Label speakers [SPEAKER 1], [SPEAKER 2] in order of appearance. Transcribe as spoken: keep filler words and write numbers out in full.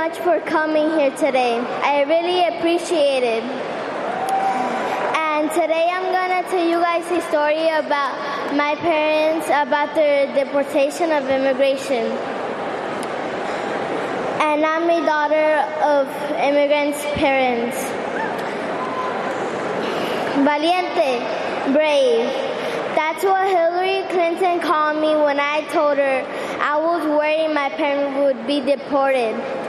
[SPEAKER 1] much for coming here today. I really appreciate it. And today I'm going to tell you guys a story about my parents, about their deportation of immigration. And I'm a daughter of immigrants' parents. Valiente, brave. That's what Hillary Clinton called me when I told her I was worried my parents would be deported.